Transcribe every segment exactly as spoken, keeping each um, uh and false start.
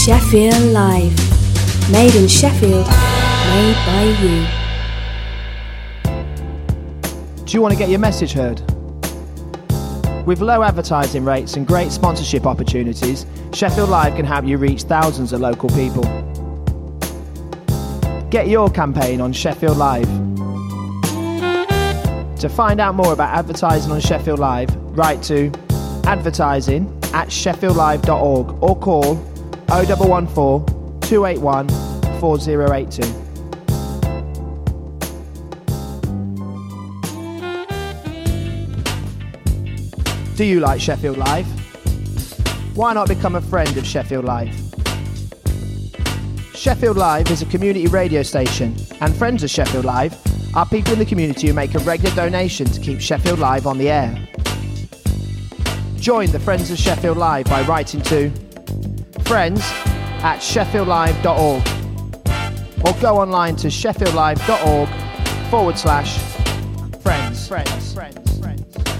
Sheffield Live. Made in Sheffield, made by you. Do you want to get your message heard? With low advertising rates and great sponsorship opportunities, Sheffield Live can help you reach thousands of local people. Get your campaign on Sheffield Live. To find out more about advertising on Sheffield Live, write to advertising at sheffield live dot org or call oh one one four, two eight one, four oh eight two. Do you like Sheffield Live? Why not become a friend of Sheffield Live? Sheffield Live is a community radio station, and friends of Sheffield Live are people in the community who make a regular donation to keep Sheffield Live on the air. Join the Friends of Sheffield Live by writing to friends at sheffield live dot org or go online to sheffield live dot org forward slash friends. Friends. Friends. Friends.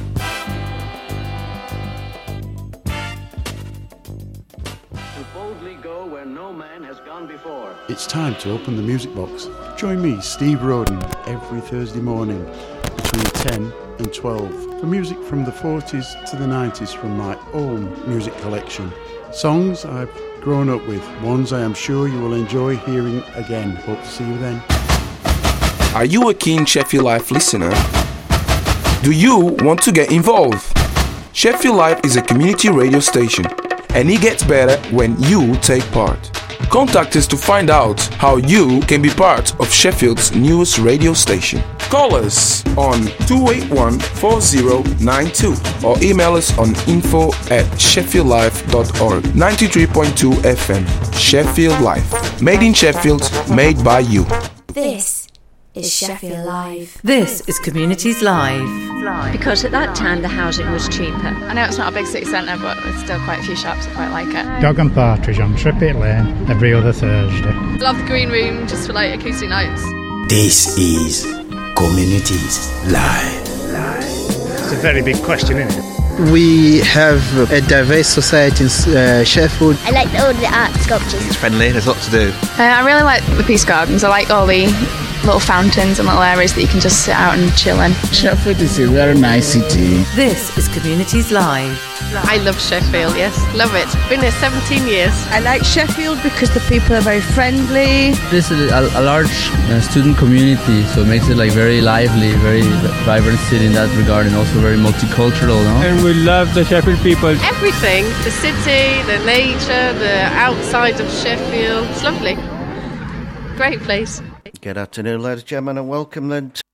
Boldly go where no man has gone before. It's time to open the music box. Join me, Steve Roden, every Thursday morning between ten and twelve for music from the forties to the nineties from my own music collection. Songs I've grown up with, ones I am sure you will enjoy hearing again. Hope to see you then. Are you a keen Sheffield Live listener? Do you want to get involved? Sheffield Live is a community radio station, and it gets better when you take part. Contact us to find out how you can be part of Sheffield's newest radio station. Call us on two eight one, four oh nine two or email us on info at sheffield live dot org. ninety-three point two F M, Sheffield Live. Made in Sheffield, made by you. This is Sheffield Live. This is Communities Live. Because at that time the housing was cheaper. I know it's not a big city centre, but there's still quite a few shops. I quite like it. Dog and Partridge on Trippett Lane every other Thursday. Love the green room just for like acoustic nights. This is Communities Live. Live. It's a very big question, isn't it? We have a diverse society in uh, Sheffield. I like all the art sculptures. It's friendly, there's lots to do. Uh, I really like the Peace Gardens. I like all the little fountains and little areas that you can just sit out and chill in. Sheffield is a very nice city. This is Communities Live. I love Sheffield, yes, love it. Been here seventeen years. I like Sheffield because the people are very friendly. This is a, a large uh, student community, so it makes it like very lively, very vibrant city in that regard, and also very multicultural, no? And we love the Sheffield people. Everything, the city, the nature, the outside of Sheffield, it's lovely. Great place. Good afternoon, ladies and gentlemen, and welcome then to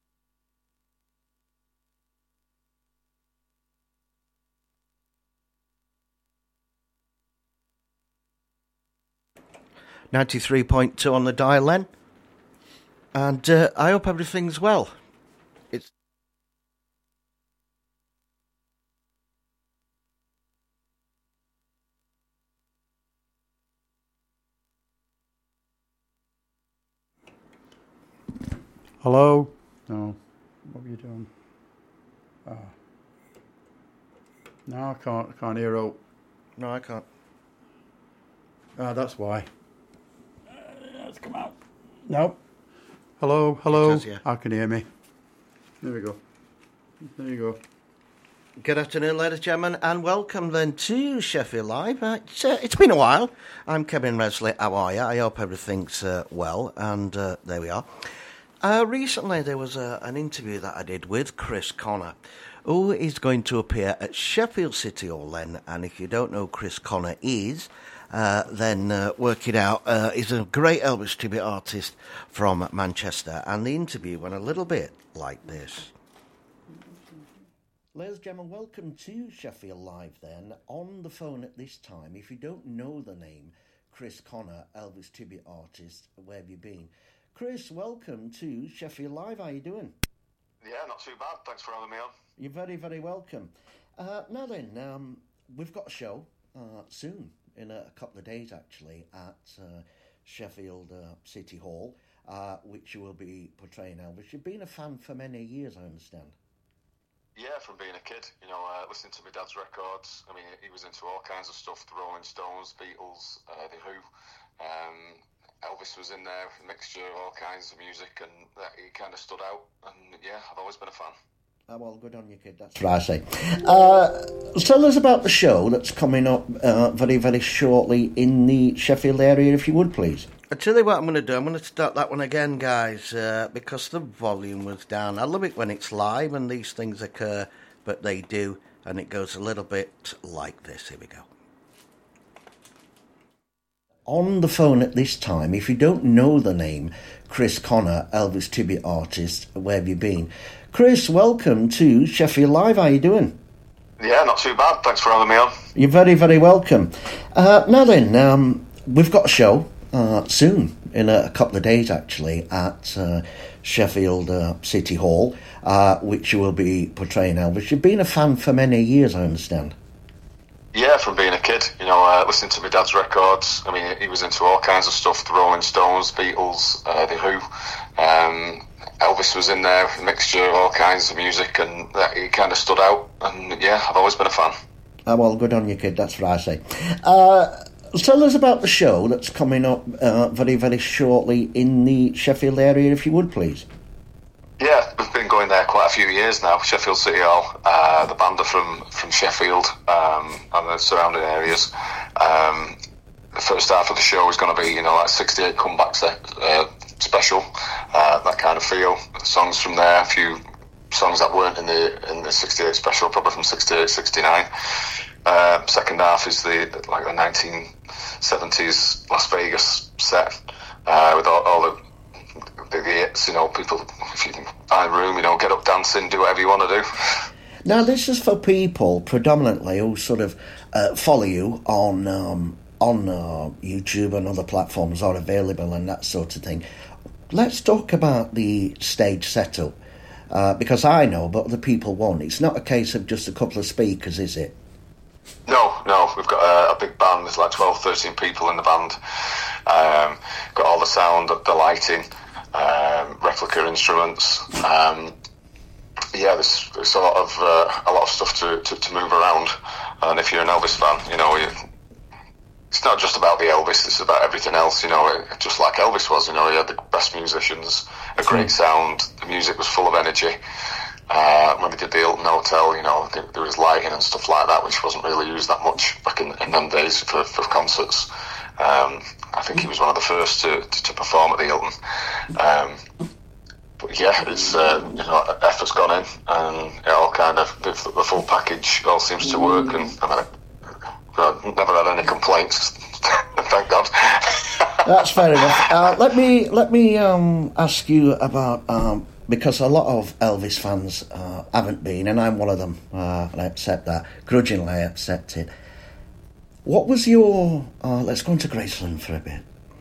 ninety-three point two on the dial then. And uh, I hope everything's well. It's Hello? No. What were you doing? Ah. No, I can't. I can't hear out. No, I can't. Ah, that's why. Uh, let's come out. No. Hello, hello. Does, yeah. I can hear me. There we go. There you go. Good afternoon, ladies and gentlemen, and welcome then to Sheffield Live. Uh, it's, uh, it's been a while. I'm Kevin Resley. How are you? I hope everything's uh, well, and uh, there we are. Uh, recently, there was a, an interview that I did with Chris Connor, who is going to appear at Sheffield City Hall then. And if you don't know who Chris Connor is, uh, then uh, work it out. Uh, he's a great Elvis tribute artist from Manchester. And the interview went a little bit like this. Ladies and gentlemen, welcome to Sheffield Live then. On the phone at this time, if you don't know the name, Chris Connor, Elvis tribute artist, where have you been? Chris, welcome to Sheffield Live. How are you doing? Yeah, not too bad. Thanks for having me on. You're very, very welcome. Uh, now then, um, we've got a show uh, soon, in a, a couple of days actually, at uh, Sheffield uh, City Hall, uh, which you will be portraying Elvis. You've been a fan for many years, I understand. Yeah, from being a kid, you know, uh, listening to my dad's records. I mean, he was into all kinds of stuff: the Rolling Stones, Beatles, uh, the Who. Um, Elvis was in there, a mixture of all kinds of music, and that, he kind of stood out. And yeah, I've always been a fan. Oh, well, good on you, kid. That's what I say. Uh, tell us about the show that's coming up uh, very, very shortly in the Sheffield area, if you would, please. I tell you what I'm going to do. I'm going to start that one again, guys, uh, because the volume was down. I love it when it's live and these things occur, but they do, and it goes a little bit like this. Here we go. On the phone at this time, if you don't know the name, Chris Connor, Elvis tribute artist, where have you been? Chris, welcome to Sheffield Live. How are you doing? Yeah, not too bad. Thanks for having me on. You're very, very welcome. Uh, now then, um, we've got a show uh, soon, in a, a couple of days actually, at uh, Sheffield uh, City Hall, uh, which you will be portraying Elvis. You've been a fan for many years, I understand. Yeah, from being a kid, you know, uh, listening to my dad's records. I mean, he was into all kinds of stuff: the Rolling Stones, Beatles, uh, the Who. Um, Elvis was in there, a mixture of all kinds of music, and that, he kind of stood out. And yeah, I've always been a fan. Oh, well, good on you, kid. That's what I say. Uh, tell us about the show that's coming up uh, very, very shortly in the Sheffield area, if you would, please. Yeah, we've been going there quite a few years now. Sheffield City Hall. Uh, the band are from, from Sheffield um, and the surrounding areas. Um, the first half of the show is going to be, you know, like sixty-eight comebacks uh, special, uh, that kind of feel. Songs from there, a few songs that weren't in the in the sixty-eight special, probably from sixty-eight, sixty-nine. Uh, second half is the like the nineteen seventies Las Vegas set uh, with all, all the the hits, you know, people, if you can find room, you know, get up dancing, do whatever you want to do. Now, this is for people predominantly who sort of uh, follow you on um, on uh, YouTube and other platforms are available and that sort of thing. Let's talk about the stage setup, uh, because I know, but other people won't. It's not a case of just a couple of speakers, is it? No, no, we've got a, a big band. There's like twelve, thirteen people in the band. Um, got all the sound, the lighting, um, replica instruments. Um, yeah, there's, there's a lot of uh, a lot of stuff to, to, to move around. And if you're an Elvis fan, you know, you, it's not just about the Elvis. It's about everything else. You know, just like Elvis was. You know, he had the best musicians, a great sound. The music was full of energy. Uh, when we did the Hilton Hotel, you know, there, there was lighting and stuff like that, which wasn't really used that much back in, in them days for, for concerts. Um, I think he was one of the first to, to, to perform at the Hilton. Um, but yeah, it's, uh, you know, effort's gone in, and it all kind of, the, the full package all seems to work, and I mean, I've never had any complaints, thank God. That's fair enough. Uh, let me, let me um, ask you about... Um, because a lot of Elvis fans uh, haven't been, and I'm one of them, uh, and I accept that. Grudgingly, I accept it. What was your... Uh, let's go on to Graceland for a bit.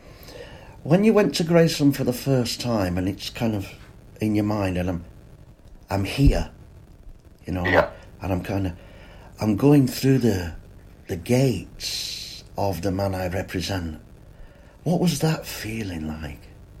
When you went to Graceland for the first time, and it's kind of in your mind, and I'm, I'm here, you know, yeah. and I'm kind of... I'm going through the, the gates of the man I represent. What was that feeling like?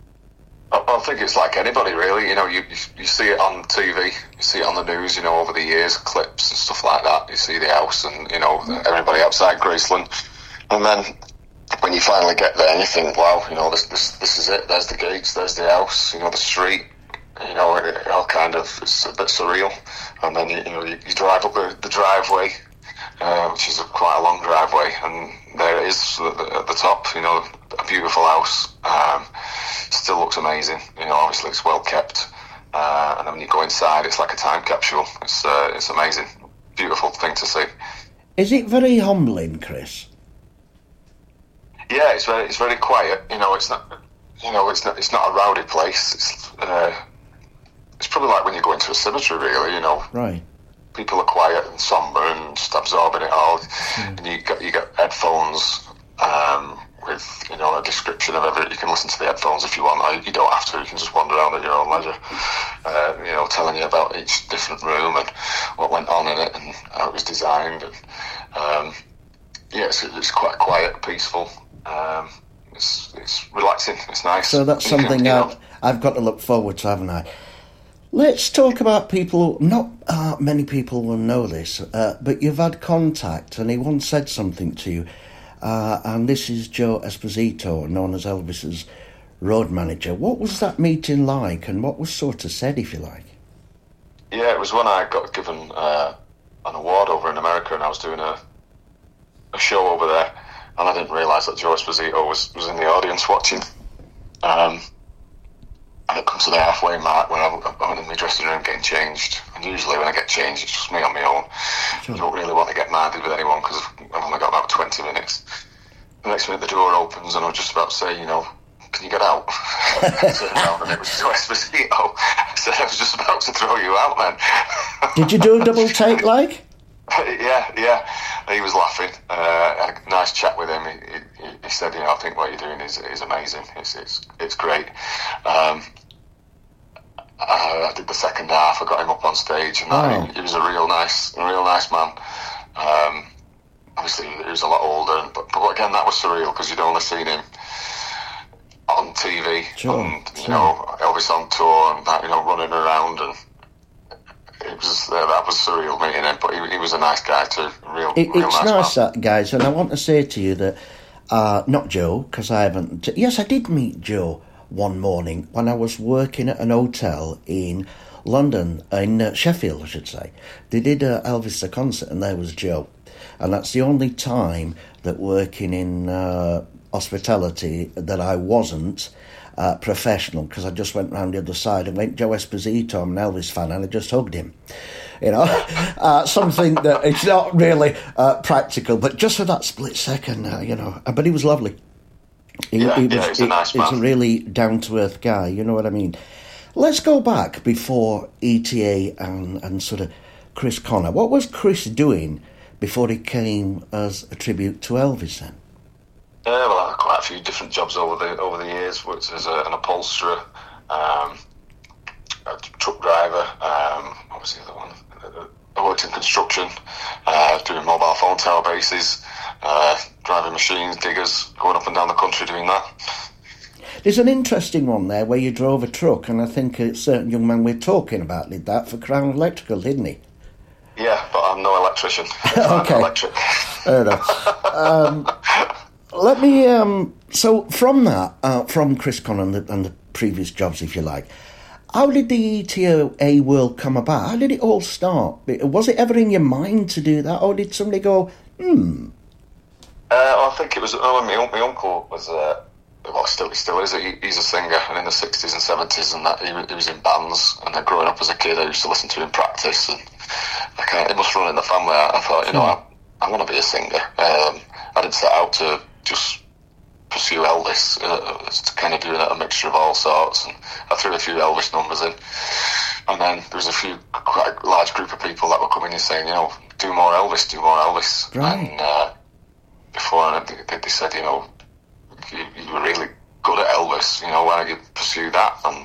I think it's like anybody, really. You know, you, you you see it on T V, you see it on the news, you know, over the years, clips and stuff like that. You see the house and, you know, everybody outside Graceland. And then when you finally get there and you think, wow, you know, this this this is it. There's the gates, there's the house, you know, the street. You know, it, it all kind of, it's a bit surreal. And then, you, you know, you, you drive up the, the driveway, uh, which is a, quite a long driveway, and there it is at the, at the top, you know, a beautiful house. Um, still looks amazing, you know, obviously it's well kept, uh, and then when you go inside it's like a time capsule. It's uh, it's amazing, beautiful thing to see. Is it very humbling, Chris? Yeah, it's very it's very quiet, you know, it's not you know, it's not it's not a rowdy place. It's uh, it's probably like when you go into a cemetery, really, you know. Right. People are quiet and somber and just absorbing it all, mm. and you got you got headphones um, with, you know, a description of everything. You can listen to the headphones if you want, or you don't have to. You can just wander around at your own leisure. Uh, you know, telling you about each different room and what went on in it and how it was designed. And um, yeah, it's, it's quite quiet, peaceful. Um, it's it's relaxing. It's nice. So that's something can, I've, I've got to look forward to, haven't I? Let's talk about people. Not uh, many people will know this, uh, but you've had contact, and he once said something to you. Uh, and this is Joe Esposito, known as Elvis's road manager. What was that meeting like, and what was sort of said, if you like? Yeah, it was when I got given uh, an award over in America, and I was doing a a show over there, and I didn't realise that Joe Esposito was, was in the audience watching. Um, and it comes to the halfway mark when I'm, I'm in my dressing room getting changed. And usually when I get changed, it's just me on my own. Sure. I don't really want to get minded with anyone because I've only got about twenty minutes. The next minute the door opens and I'm just about to say, you know, can you get out? I turned around and it was Joe Esposito. I said, I was just about to throw you out, man. Did you do a double take like? yeah, yeah. He was laughing. Uh, I had a nice chat with him. He, he, he said, you know, I think what you're doing is is amazing. It's it's it's great. Um, I, I did the second half. I got him up on stage, and that, oh. he, he was a real nice, a real nice man. Um, obviously, he was a lot older, but, but again, that was surreal because you'd only seen him on T V, sure, and you sure. know, Elvis on tour, and that, you know, running around and. It was uh, that was surreal meeting him, but he, he was a nice guy too. Real, it, real it's nice, nice man. that, guys, and I want to say to you that uh, not Joe, because I haven't. Yes, I did meet Joe one morning when I was working at an hotel in London, in uh, Sheffield, I should say. They did uh, Elvis a concert, and there was Joe, and that's the only time that working in uh, hospitality that I wasn't. Uh, professional, because I just went round the other side and went Joe Esposito, I'm an Elvis fan, and I just hugged him. You know, uh, something that it's not really uh, practical, but just for that split second, uh, you know. But he was lovely. He, yeah, he yeah, was, he's a nice he, man. He's a really down to earth guy. You know what I mean? Let's go back before E T A and and sort of Chris Connor. What was Chris doing before he came as a tribute to Elvis then? Yeah, well, I had quite a few different jobs over the over the years, which is a, an upholsterer, um, a truck driver, um, what was the other one? I worked in construction, uh, doing mobile phone tower bases, uh, driving machines, diggers, going up and down the country doing that. There's an interesting one there where you drove a truck, and I think a certain young man we're talking about did that for Crown Electrical, didn't he? Yeah, but I'm no electrician. Okay, electric. Fair enough. Um, Let me, um, so from that, uh, from Chris Connor and the, and the previous jobs, if you like, how did the E T A world come about? How did it all start? Was it ever in your mind to do that, or did somebody go, hmm? Uh, I think it was, oh, my, my uncle was, uh, well, still, he still is, he, he's a singer, and in the sixties and seventies, and that he, he was in bands, and then growing up as a kid, I used to listen to him practice, and I can't, it must run in the family. I, I thought, you know, I, I want to be a singer. Um, I didn't set out to just pursue Elvis, uh, to kind of doing a mixture of all sorts, and I threw a few Elvis numbers in, and then there was a few, quite a large group of people that were coming in saying, you know, do more Elvis, do more Elvis, right. and uh, before they, they said, you know, you, you were really good at Elvis, you know, why don't you pursue that? And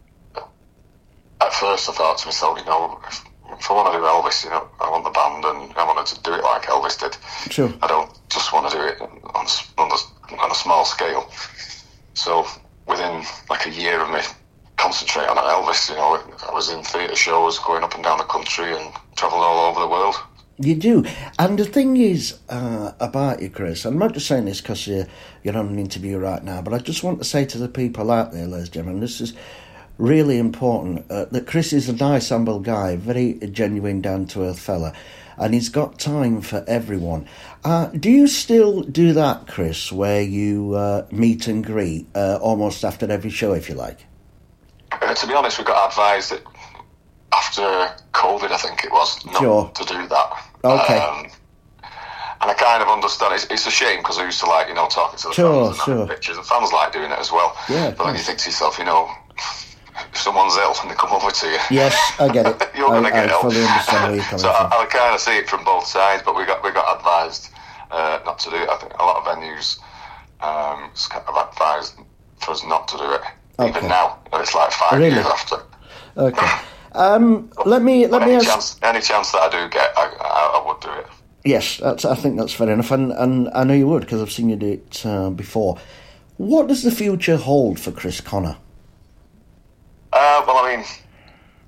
at first I thought to myself, you know, if, if I want to do Elvis, you know, I want the band and I wanted to do it like Elvis did. Sure. I don't just want to do it on, on, the, on a small scale. So within like a year of me concentrating on Elvis, you know, I was in theatre shows going up and down the country and travelling all over the world. You do. And the thing is uh, about you, Chris, I'm not just saying this because you're, you're on an interview right now, but I just want to say to the people out there, ladies and gentlemen, this is really important, uh, that Chris is a nice, humble guy, very genuine, down-to-earth fella, and he's got time for everyone. Uh, do you still do that, Chris, where you uh, meet and greet uh, almost after every show, if you like? Uh, to be honest, we got advised that after COVID, I think it was, not sure. to do that. Okay. Um, and I kind of understand. It's, it's a shame because I used to like, you know, talking to the sure, fans and sure. having pictures, and fans like doing it as well. Yeah, but then you think to yourself, you know, if someone's ill and they come over to you, yes, I get it. you're going to get I ill. fully understand where you're coming so from. I, I kind of see it from both sides, but we got we got advised uh, not to do it. I think a lot of venues um, have advised for us not to do it. Okay. Even now, it's like five really? years after. Okay. Um, let me let but me any ask. Chance, any chance that I do get, I, I, I would do it. Yes, that's, I think that's fair enough, and, and I know you would because I've seen you do it uh, before. What does the future hold for Chris Connor? Uh, well, I mean,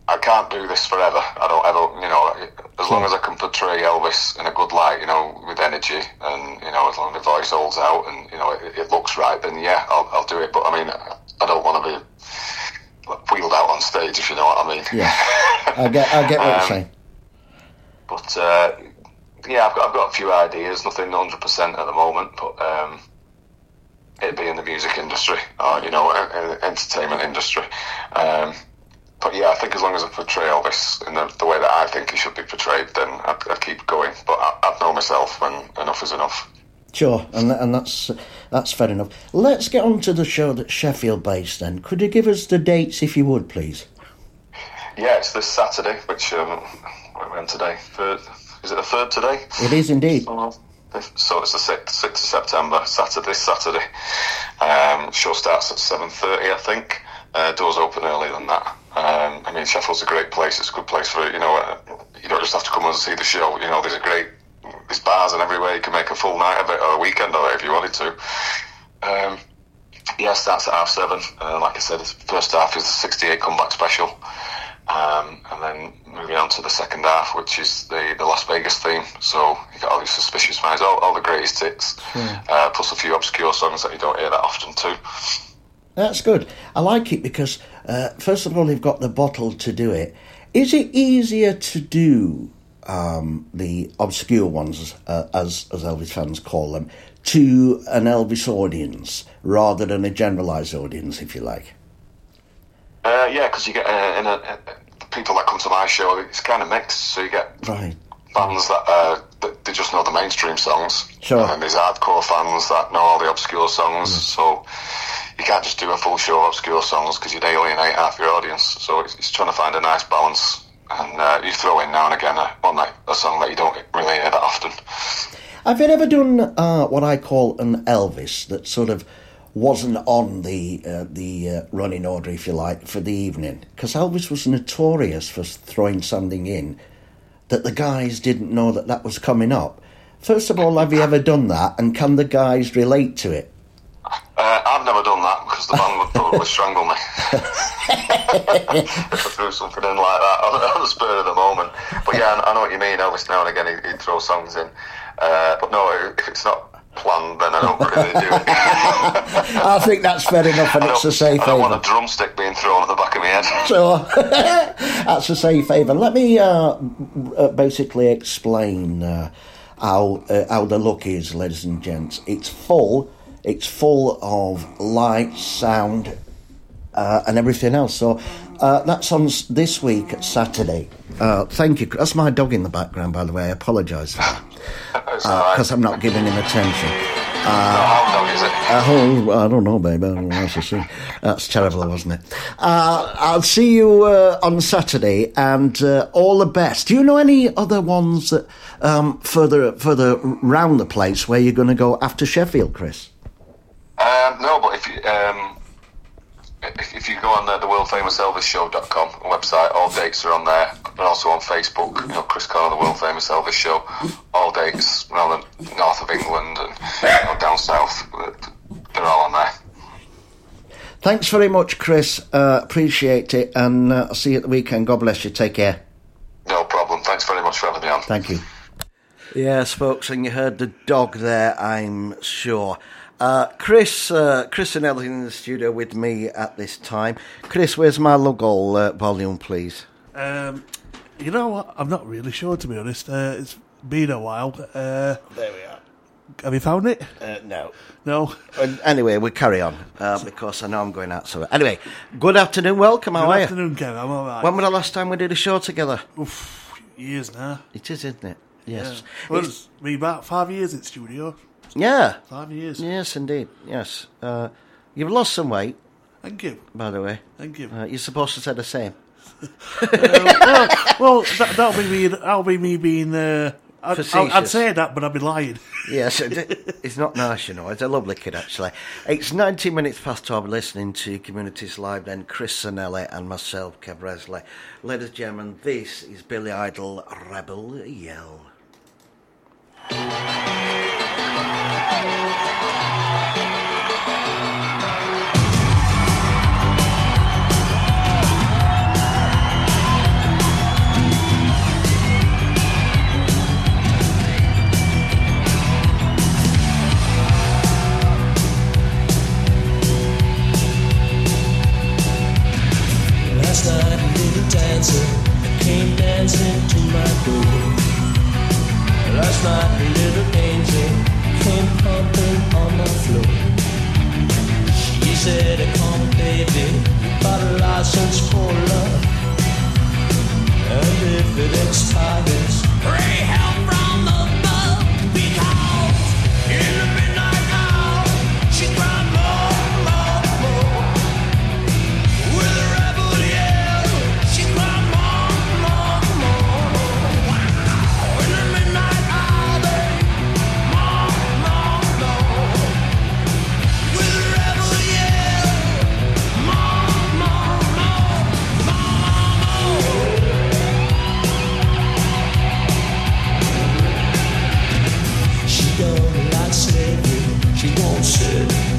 I can't do this forever. I don't ever, you know, as long as I can portray Elvis in a good light, you know, with energy, and, you know, as long as the voice holds out and, you know, it, it looks right, then yeah, I'll, I'll do it. But I mean, I don't want to be wheeled out on stage, if you know what I mean. Yeah, I get, I get what um, you're saying. But uh, yeah, I've got, I've got a few ideas. Nothing one hundred percent at the moment, but um, it'd be in the music industry, or, you know, entertainment industry. Um, But yeah, I think as long as I portray Elvis in the, the way that I think he should be portrayed, then I'd, I'd keep going. But I, I'd know myself when enough is enough. Sure, and and that's that's fair enough. Let's get on to the show that's Sheffield based then. Could you give us the dates, if you would, please? Yeah, it's this Saturday, which, um, when today? Third, is it the third today? It is indeed. So it's the sixth, sixth of September, Saturday, this Saturday. Um, show starts at seven thirty, I think. Uh, doors open earlier than that. Um, I mean, Sheffield's a great place. It's a good place for, you know, uh, you don't just have to come and see the show. You know, there's a great, there's bars and everywhere. You can make a full night of it, or a weekend of it if you wanted to. Um, yeah, starts at half seven. Uh, like I said, the first half is the sixty-eight comeback special. Um, and then moving on to the second half, which is the, the Las Vegas theme. So you got all these Suspicious Minds, all, all the greatest hits, mm. uh, plus a few obscure songs that you don't hear that often too. That's good. I like it because, uh, first of all, you've got the bottle to do it. Is it easier to do um, the obscure ones, uh, as, as Elvis fans call them, to an Elvis audience rather than a generalised audience, if you like? Uh, yeah, because you get uh, in a, uh, people that come to my show, it's kind of mixed. So you get right. fans that, uh, that they just know the mainstream songs. Sure. And then there's hardcore fans that know all the obscure songs. Mm. So you can't just do a full show of obscure songs because you'd alienate half your audience. So it's, it's trying to find a nice balance. And uh, you throw in now and again a, one night, a song that you don't really hear that often. Have you ever done uh, what I call an Elvis that sort of wasn't on the uh, the uh, running order, if you like, for the evening? Because Elvis was notorious for throwing something in that the guys didn't know that that was coming up. First of all, have you ever done that, and can the guys relate to it? Uh, I've never done that because the band would probably strangle me if I threw something in like that on, on the spur of the moment. But yeah, I know what you mean. Elvis now and again he'd, he'd throw songs in, uh, but no, if it's not planned, then I don't really do it. I think that's fair enough, and it's a safe haven. I don't want a drumstick being thrown at the back of my head. So that's a safe haven. Let me uh, basically explain uh, how uh, how the look is, ladies and gents. It's full. It's full of light, sound, uh, and everything else. So uh, that's on this week, Saturday. Uh, thank you. That's my dog in the background, by the way. I apologise for that. Because uh, I'm not giving him attention. Uh, How long is it? Uh, I don't know, babe. I don't know how to see. That's terrible, wasn't it? Uh, I'll see you uh, on Saturday, and uh, all the best. Do you know any other ones that um, further further round the place where you're going to go after Sheffield, Chris? Um, no, but if you um, if, if you go on the, the world famous elvis show dot com website, all dates are on there. And also on Facebook, you know, Chris Connor, the world famous Elvis show. All dates around the north of England and, you know, down south, they're all on there. Thanks very much, Chris. Uh, appreciate it, and uh, I'll see you at the weekend. God bless you. Take care. No problem. Thanks very much for having me on. Thank you. Yes, folks, and you heard the dog there, I'm sure. Uh, Chris, uh, Chris Anelli in the studio with me at this time. Chris, where's my Lugol uh, volume, please? Um, you know what? I'm not really sure, to be honest. Uh, it's been a while. Uh, there we are. Have you found it? Uh, no. No? And anyway, we'll carry on, uh, because I know I'm going out. So anyway, good afternoon, welcome, how Good are afternoon, Kev, I'm all right. When was the last time we did a show together? Oof, years now. It is, isn't it? Yes. Yeah. Well, it's been about five years in studio. Yeah. Five years. Yes, indeed, yes. Uh, you've lost some weight. Thank you. By the way. Thank you. Uh, you're supposed to say the same. uh, well, well that, that'll be me. That'll be me being. Uh, I'd, I'd, I'd say that, but I'd be lying. Yes, it's not nice, you know. It's a lovely kid, actually. It's nineteen minutes past twelve. Listening to Communities Live. Then Chris Anelli and myself, Kev Resley. Ladies and gentlemen, this is Billy Idol, Rebel Yell.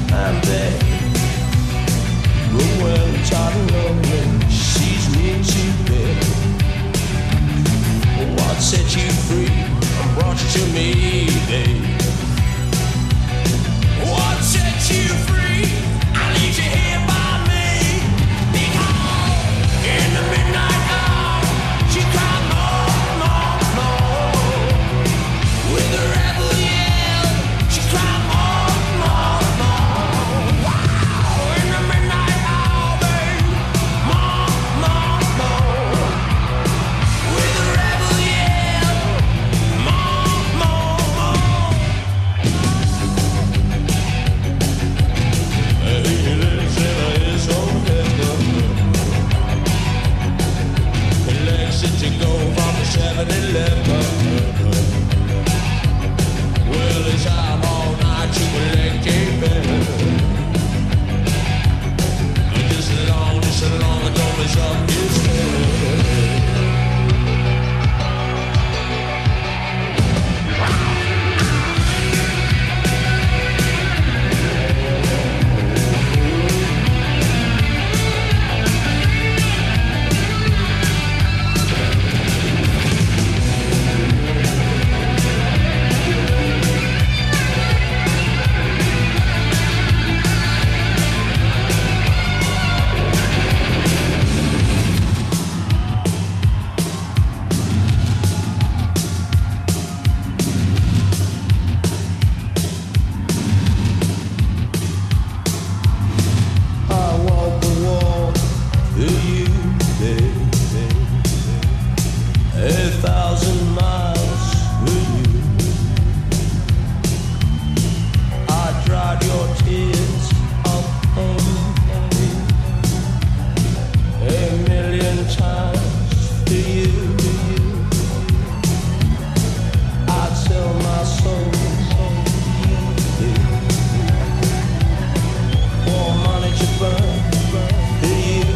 I'm back. But when I'm tired of loving, she sees me to bed. What set you free and brought you to me, babe? What set you free? I need you here by me. Because in the midnight hour, she cried more, more, more. With a rebel yell, she cried more, more, more. Wow, in the midnight hour, babe, more, more, more. With a rebel yell, more, more, more. Hey, little sailor is on the legs that you go from the seven eleven. Well, it's out all night to collect a bill. Just as long, just as long as don't mess up his head. I walk the wall for you, baby. A thousand miles for you. I dried your tears up on me a million times for you. I'd sell my soul for money to burn for you.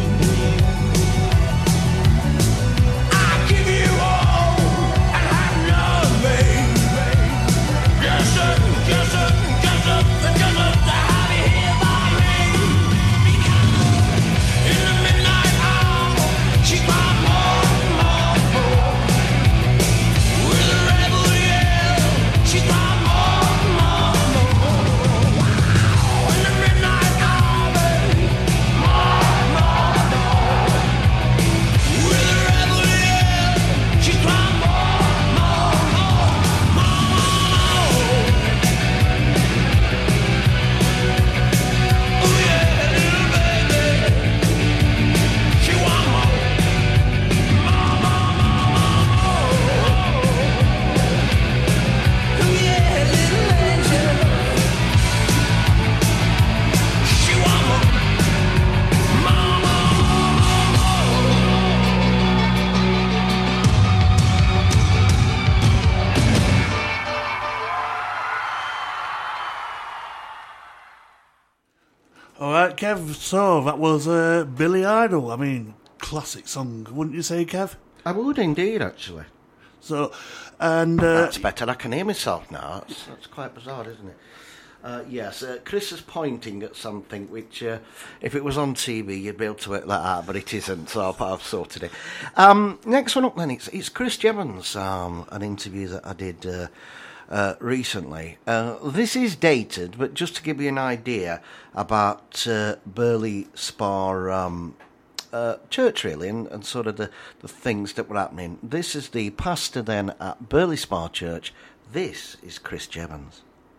I give you all and have none, babe. Just a, just a, just a, just a, to have you here by me. In the midnight hour, she cried more, more, more. With a rebel yell, she cried more, more, more. Wow, in the midnight hour, babe, more, more, more. With a rebel yell, she cried more, more, more, more. Oh yeah, little baby, she want more, more, more, more, more. Oh yeah, little angel, she want more, more, more, All right, Kev. So that was uh, Billy Idol. I mean, classic song, wouldn't you say, Kev? I would indeed, actually. So, and uh, That's better. I can hear myself now. That's, that's quite bizarre, isn't it? Uh, yes, uh, Chris is pointing at something which, uh, if it was on T V, you'd be able to work that out, but it isn't, so I've, I've sorted it. Um, next one up then, it's, it's Chris Jevons, um, an interview that I did uh, uh, recently. Uh, this is dated, but just to give you an idea about uh, Burley Spa um, uh, Church, really, and, and sort of the, the things that were happening. This is the pastor then at Burley Spa Church. This is Chris Jevons.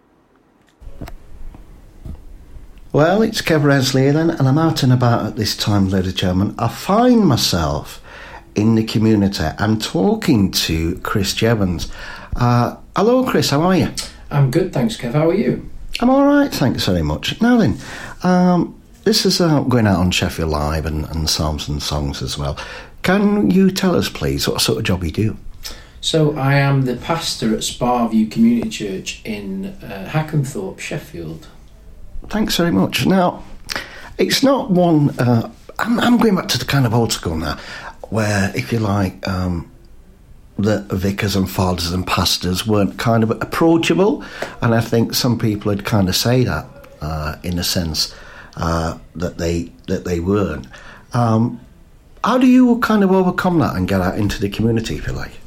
Well, it's Kev Resley then, and I'm out and about at this time, ladies and gentlemen. I find myself in the community. I'm talking to Chris Jevons. Uh, hello, Chris, how are you? I'm good, thanks, Kev. How are you? I'm all right, thanks very much. Now then, um, this is uh, going out on Sheffield Live and, and Psalms and Songs as well. Can you tell us, please, what sort of job you do? So I am the pastor at Sparview Community Church in uh, Hackenthorpe, Sheffield. Thanks very much. Now, it's not one... Uh, I'm, I'm going back to the kind of old school now, where, if you like, um, the vicars and fathers and pastors weren't kind of approachable, and I think some people would kind of say that. uh, in a sense uh, that they that they weren't. Um, how do you kind of overcome that and get out into the community, if you like?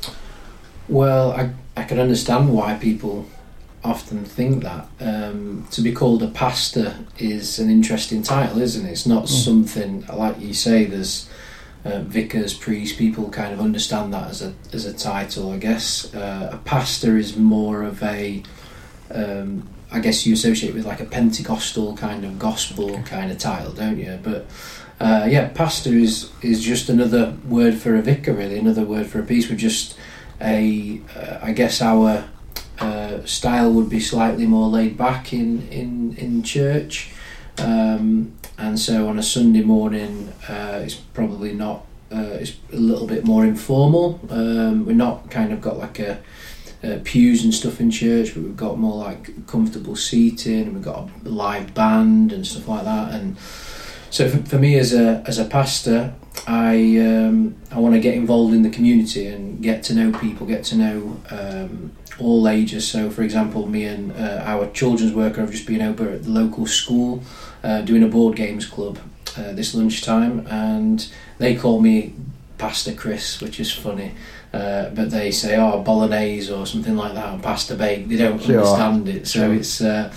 Well, I I can understand why people often think that. Um, to be called a pastor is an interesting title, isn't it? It's not mm. something, like you say, there's uh, vicars, priests, people kind of understand that as a as a title, I guess. Uh, a pastor is more of a, um, I guess you associate with like a Pentecostal kind of gospel okay. kind of title, don't you? But uh, yeah, pastor is, is just another word for a vicar, really, another word for a priest. We're just a, uh, I guess our Uh, style would be slightly more laid back in, in, in church, um, and so on a Sunday morning uh, it's probably not, uh, it's a little bit more informal. Um, we're not kind of got like a, a pews and stuff in church, but we've got more like comfortable seating, and we've got a live band and stuff like that. And so for, for me as a as a pastor, I um, I want to get involved in the community and get to know people, get to know um, all ages. So for example, me and uh, our children's worker have just been over at the local school uh, doing a board games club uh, this lunchtime, and they call me Pastor Chris, which is funny, uh, but they say oh bolognese or something like that, and Pastor Bake. They don't sure. understand it, so sure. it's uh,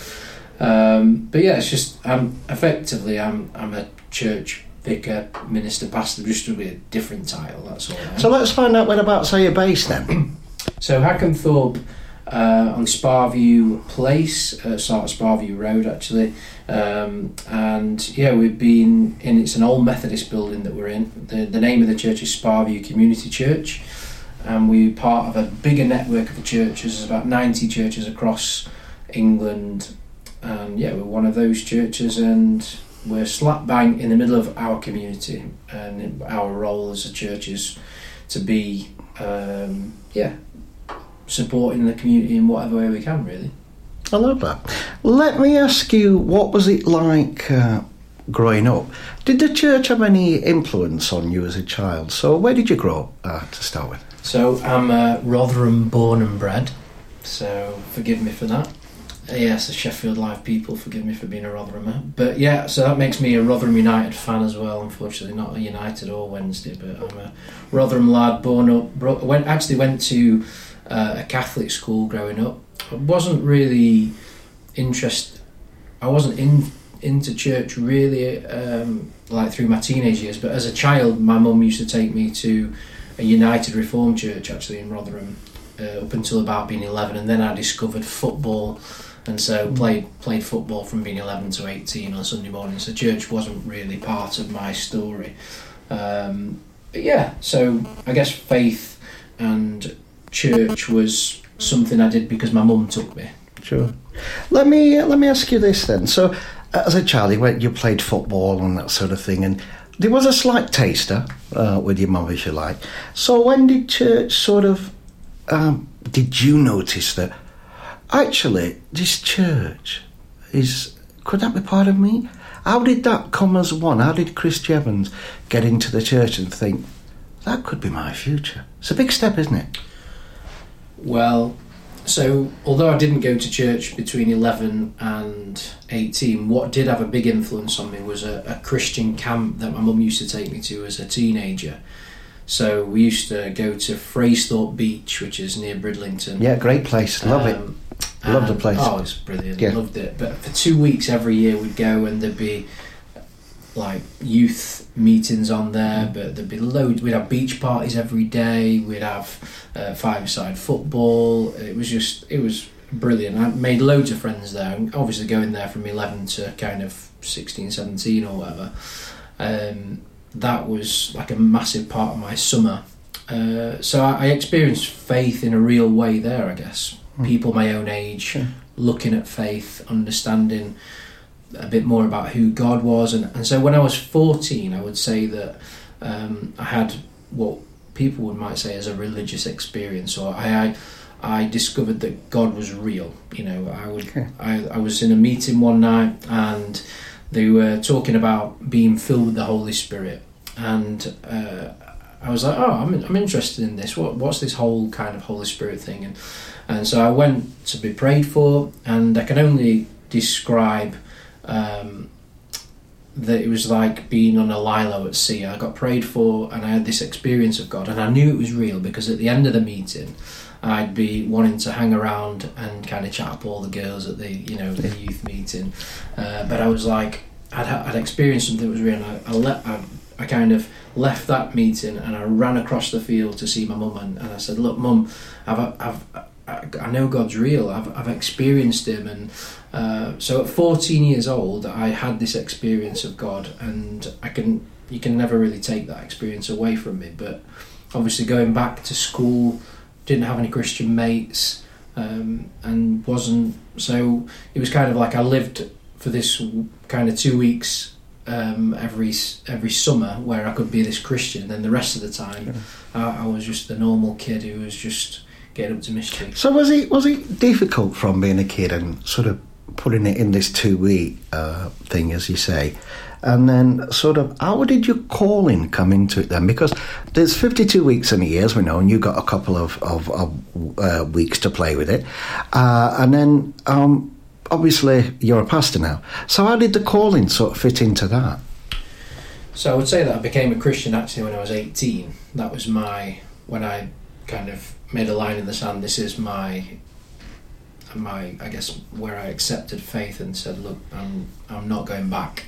um, but yeah, it's just I'm effectively I'm I'm a church vicar, minister, pastor, just to be a different title, that's all. Right? So let's find out whereabouts are you're based then. So Hackenthorpe uh, on Sparview Place, uh, sort of Sparview Road actually, um, and yeah, we've been in, it's an old Methodist building that we're in. The, the name of the church is Sparview Community Church, and we're part of a bigger network of the churches. There's about ninety churches across England, and yeah, we're one of those churches, and we're slap bang in the middle of our community, and our role as a church is to be, um, yeah, supporting the community in whatever way we can, really. I love that. Let me ask you, what was it like uh, growing up? Did the church have any influence on you as a child? So where did you grow up uh, to start with? So I'm uh, Rotherham born and bred, so forgive me for that. Yes, the Sheffield Live people, forgive me for being a Rotherhamer. But yeah, so that makes me a Rotherham United fan as well. Unfortunately, not a United or Wednesday, but I'm a Rotherham lad, born up. Bro- went actually went to uh, a Catholic school growing up. I wasn't really interested. I wasn't in into church really, um, like through my teenage years. But as a child, my mum used to take me to a United Reformed church actually in Rotherham uh, up until about being eleven, and then I discovered football. And so played played football from being eleven to eighteen on Sunday mornings. So church wasn't really part of my story. Um, but yeah, so I guess faith and church was something I did because my mum took me. Sure. Let me uh, let me ask you this then. So uh, as a child, you went, you played football and that sort of thing, and there was a slight taster uh, with your mum, if you like. So when did church sort of? Um, did you notice that? Actually, this church is, could that be part of me? How did that come as one? How did Chris Jevons get into the church and think, that could be my future? It's a big step, isn't it? Well, so although I didn't go to church between eleven and eighteen, what did have a big influence on me was a, a Christian camp that my mum used to take me to as a teenager. So we used to go to Fraysthorpe Beach, which is near Bridlington. Yeah, great place. Love um, it. Love the place. Oh, it's brilliant. Yeah. Loved it. But for two weeks every year we'd go, and there'd be like youth meetings on there, but there'd be loads. We'd have beach parties every day. We'd have uh, five-a-side football. It was just, it was brilliant. I made loads of friends there. And obviously going there from eleven to kind of sixteen, seventeen or whatever. Um, that was like a massive part of my summer. Uh, so I, I experienced faith in a real way there, I guess. Mm. People my own age, yeah. Looking at faith, understanding a bit more about who God was. And, and so when I was fourteen, I would say that um, I had what people would might say as a religious experience, or I, I, I discovered that God was real. You know, I would, okay. I, I was in a meeting one night and they were talking about being filled with the Holy Spirit, and uh, I was like, oh, I'm I'm interested in this. What what's this whole kind of Holy Spirit thing? And and so I went to be prayed for, and I can only describe um, that it was like being on a lilo at sea. I got prayed for, and I had this experience of God, and I knew it was real because at the end of the meeting, I'd be wanting to hang around and kind of chat up all the girls at the, you know, the youth meeting. Uh, but I was like, I'd, I'd experienced something that was real. And I, I, let, I, I kind of left that meeting and I ran across the field to see my mum, and, and I said, "Look, Mum, I've, I've, I, I know God's real. I've, I've experienced Him." And uh, so at fourteen years old, I had this experience of God, and I can, you can never really take that experience away from me. But obviously, going back to school, didn't have any Christian mates, um, and wasn't, so it was kind of like I lived for this kind of two weeks um, every every summer where I could be this Christian, then the rest of the time I, I was just the normal kid who was just getting up to mischief. So was it was it difficult from being a kid and sort of putting it in this two week uh, thing, as you say? And then sort of, how did your calling come into it then? Because there's fifty-two weeks in a year, as we know, and you got a couple of, of, of uh, weeks to play with it. Uh, and then, um, obviously, you're a pastor now. So how did the calling sort of fit into that? So I would say that I became a Christian actually when I was eighteen. That was my, when I kind of made a line in the sand, this is my... my I guess where I accepted faith and said, look, I'm I'm not going back.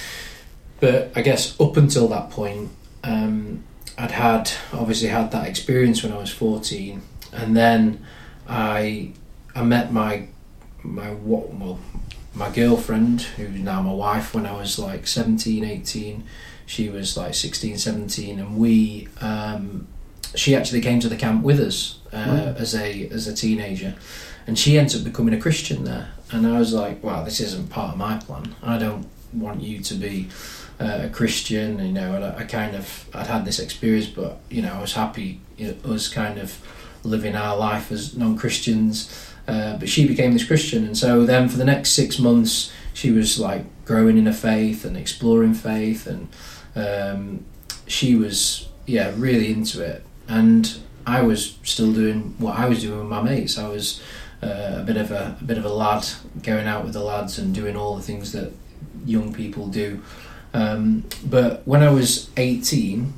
But I guess up until that point, um, I'd had obviously had that experience when I was fourteen, and then I I met my my well my girlfriend, who's now my wife, when I was like seventeen, eighteen. She was like sixteen, seventeen, and we um, she actually came to the camp with us uh, right. as a as a teenager, and she ended up becoming a Christian there. And I was like, wow, this isn't part of my plan. I don't want you to be uh, a Christian, you know. And I, I kind of I'd had this experience, but you know, I was happy, you know, us kind of living our life as non-Christians. Uh, but she became this Christian, and so then for the next six months, she was like growing in her faith and exploring faith, and um, she was yeah really into it. And I was still doing what I was doing with my mates. I was uh, a bit of a, a bit of a lad, going out with the lads and doing all the things that young people do. Um, but when I was eighteen,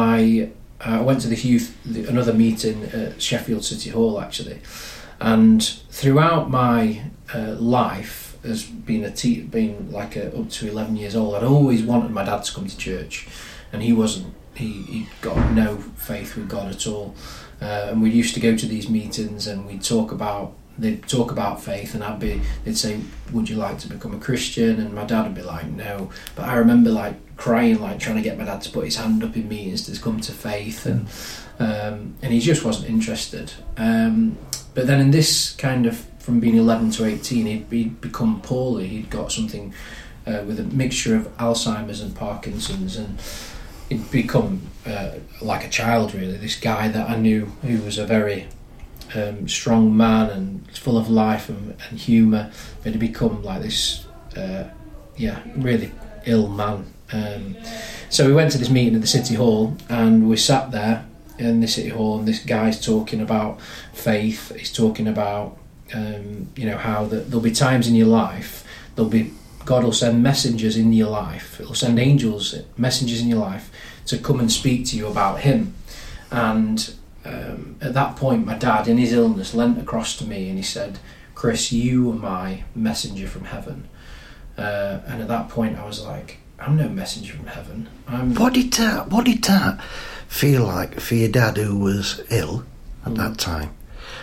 my uh, I went to the youth another meeting at Sheffield City Hall actually. And throughout my uh, life, as being a te- being like a, up to eleven years old, I'd always wanted my dad to come to church, and he wasn't. He he got no faith with God at all. Uh, and we used to go to these meetings, and we'd talk about they'd talk about faith, and I'd be they'd say, "Would you like to become a Christian?" And my dad would be like, "No." But I remember like crying, like trying to get my dad to put his hand up in meetings to come to faith, and um, and he just wasn't interested. Um, But then in this kind of, from being eleven to eighteen, he'd, he'd become poorly. He'd got something uh, with a mixture of Alzheimer's and Parkinson's, and he'd become uh, like a child, really. This guy that I knew, who was a very um, strong man and full of life and, and humour, but he'd become like this, uh, yeah, really ill man. Um, so we went to this meeting at the City Hall, and we sat there in the City Hall, and this guy's talking about faith. He's talking about um, you know how the, there'll be times in your life, there'll be God will send messengers in your life. He'll send angels, messengers in your life to come and speak to you about Him. And um, at that point, my dad, in his illness, leant across to me and he said, "Chris, you are my messenger from heaven." Uh, and at that point, I was like, "I'm no messenger from heaven." I'm what did that? What did that feel like for your dad, who was ill at mm. that time,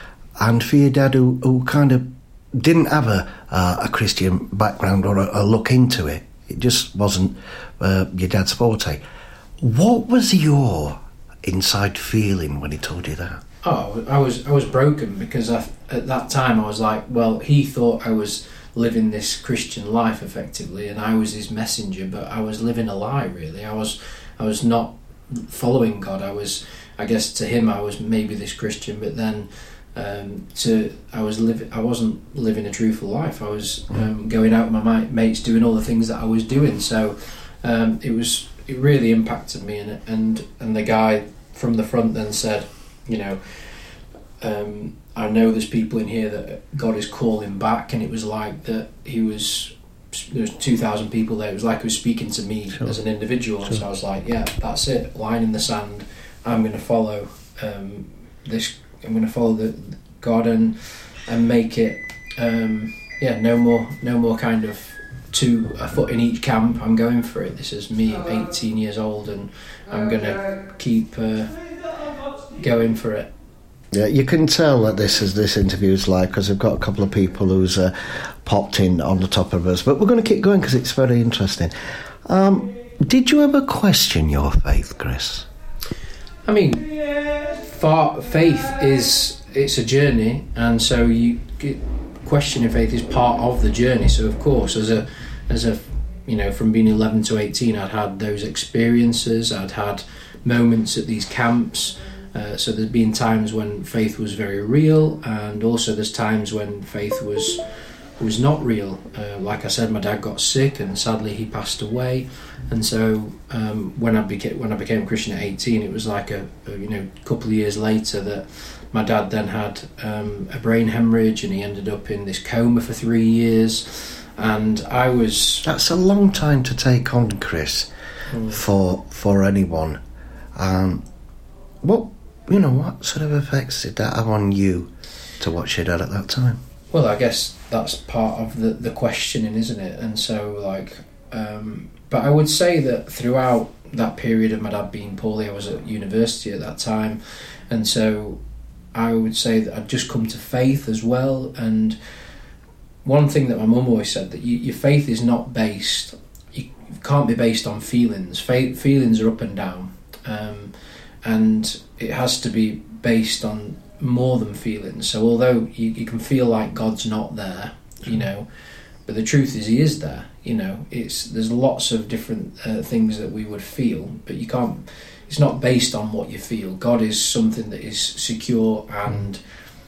and for your dad, who, who kind of didn't have a uh, a Christian background or a, a look into it? It just wasn't uh, your dad's forte. What was your inside feeling when he told you that? Oh, I was I was broken, because I, at that time I was like, well, he thought I was living this Christian life effectively, and I was his messenger, but I was living a lie, really. I was I was not following God. I was, I guess to him I was maybe this Christian, but then um, to I was living I wasn't living a truthful life. I was um, going out with my mates, doing all the things that I was doing. So um, it was it really impacted me, and and and the guy from the front then said, you know, um, I know there's people in here that God is calling back, and it was like that he was, there's two thousand people there, it was like he was speaking to me sure. as an individual, sure. and so I was like, yeah, that's it, line in the sand, I'm going to follow um, this, I'm going to follow the God and and make it, um, yeah, no more, no more kind of two, a foot in each camp, I'm going for it, this is me, eighteen years old, and I'm going to keep uh, going for it. Yeah, you can tell that this is this interview is live because we've got a couple of people who's uh, popped in on the top of us. But we're going to keep going because it's very interesting. Um, did you ever question your faith, Chris? I mean, far, faith is it's a journey, and so you questioning faith is part of the journey. So of course, as a as a you know, from being eleven to eighteen, I'd had those experiences. I'd had moments at these camps. Uh, so there's been times when faith was very real, and also there's times when faith was was not real. Uh, like I said, my dad got sick, and sadly he passed away. And so um, when I became when I became a Christian at eighteen, it was like a, a you know couple of years later that my dad then had um, a brain hemorrhage, and he ended up in this coma for three years. And I was that's a long time to take on, Chris, mm. for for anyone. Um, what. You know, what sort of effects did that have on you to watch your dad at that time? Well, I guess that's part of the, the questioning, isn't it? And so, like, um, but I would say that throughout that period of my dad being poorly, I was at university at that time, and so I would say that I'd just come to faith as well. And one thing that my mum always said, that you, your faith is not based, you can't be based on feelings. Faith, feelings are up and down. Um, and it has to be based on more than feelings. So although you, you can feel like God's not there, you know, but the truth is he is there, you know. It's there's lots of different uh, things that we would feel, but you can't, it's not based on what you feel. God is something that is secure and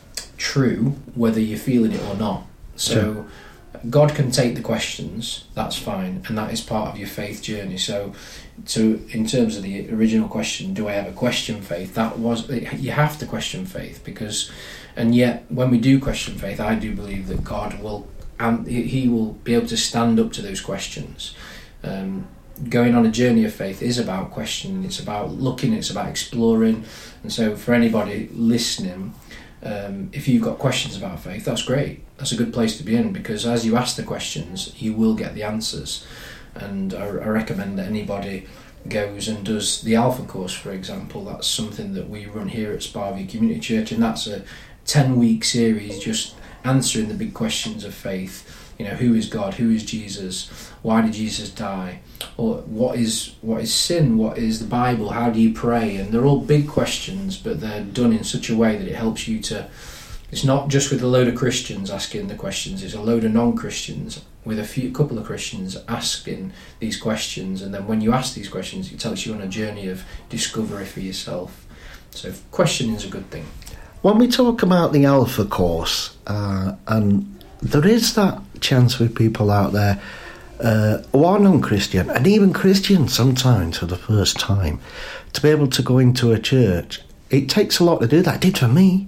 true, whether you're feeling it or not. So sure. God can take the questions, that's fine, and that is part of your faith journey. So So in terms of the original question, do I ever question faith? That was, you have to question faith, because, and yet when we do question faith, I do believe that God will, and he will be able to stand up to those questions. Um, going on a journey of faith is about questioning, it's about looking, it's about exploring. And so for anybody listening, um, if you've got questions about faith, that's great. That's a good place to be in, because as you ask the questions, you will get the answers. And I, I recommend that anybody goes and does the Alpha course, for example. That's something that we run here at Sparview Community Church, and that's a ten-week series just answering the big questions of faith. You know, who is God? Who is Jesus? Why did Jesus die? Or what is what is sin? What is the Bible? How do you pray? And they're all big questions, but they're done in such a way that it helps you to. It's not just with a load of Christians asking the questions, it's a load of non-Christians with a few couple of Christians asking these questions, and then when you ask these questions, it takes you on a journey of discovery for yourself. So questioning is a good thing. When we talk about the Alpha course, uh, and there is that chance with people out there uh, who are non-Christian, and even Christians sometimes for the first time, to be able to go into a church, it takes a lot to do that. It did for me.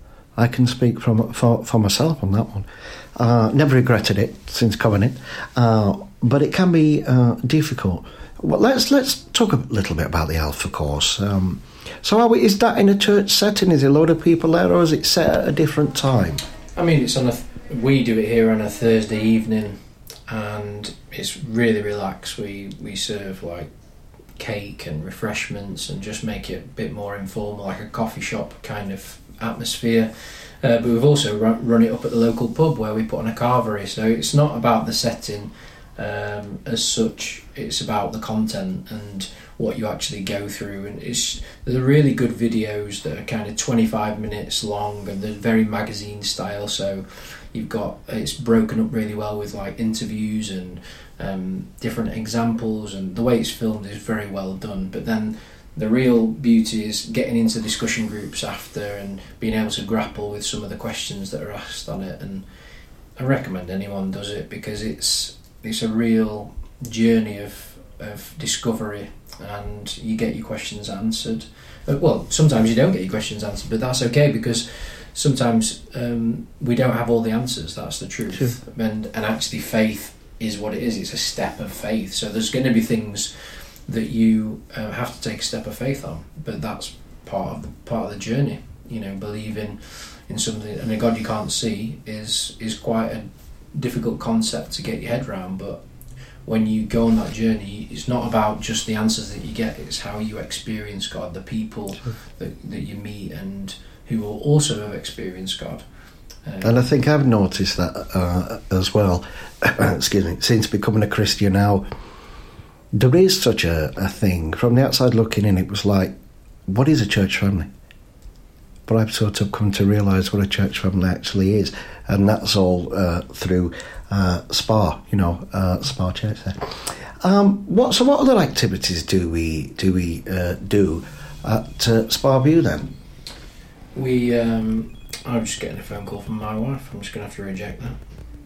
I can speak from for, for myself on that one. Uh, never regretted it since Covenant, uh, but it can be uh, difficult. Well, let's let's talk a little bit about the Alpha course. Um, so, are we, is that in a church setting? Is there a load of people there, or is it set at a different time? I mean, it's on a. We do it here on a Thursday evening, and it's really relaxed. We we serve like cake and refreshments, and just make it a bit more informal, like a coffee shop kind of atmosphere. Uh, but we've also run, run it up at the local pub where we put on a carvery. So it's not about the setting um, as such. It's about the content and what you actually go through. And it's there's really good videos that are kind of twenty-five minutes long, and they're very magazine style. So you've got it's broken up really well with like interviews and um, different examples, and the way it's filmed is very well done. But then the real beauty is getting into discussion groups after and being able to grapple with some of the questions that are asked on it. And I recommend anyone does it, because it's it's a real journey of of discovery, and you get your questions answered. Well, sometimes you don't get your questions answered, but that's okay, because sometimes um, we don't have all the answers. That's the truth. Sure. And and actually, faith is what it is. It's a step of faith. So there's going to be things that you uh, have to take a step of faith on, but that's part of the, part of the journey. You know, believing in something and a God you can't see is is quite a difficult concept to get your head around. But when you go on that journey, it's not about just the answers that you get. It's how you experience God, the people Sure. that that you meet, and who will also have experienced God. Um, And I think I've noticed that uh, as well. Excuse me. Since becoming a Christian now, there is such a, a thing. From the outside looking in, it was like, what is a church family? But I've sort of come to realise what a church family actually is, and that's all uh, through uh, Spa, you know, uh, Spa Church there. Um, what so? What other activities do we do we uh, do at uh, Spa View then? We, um, I'm just getting a phone call from my wife. I'm just going to have to reject that.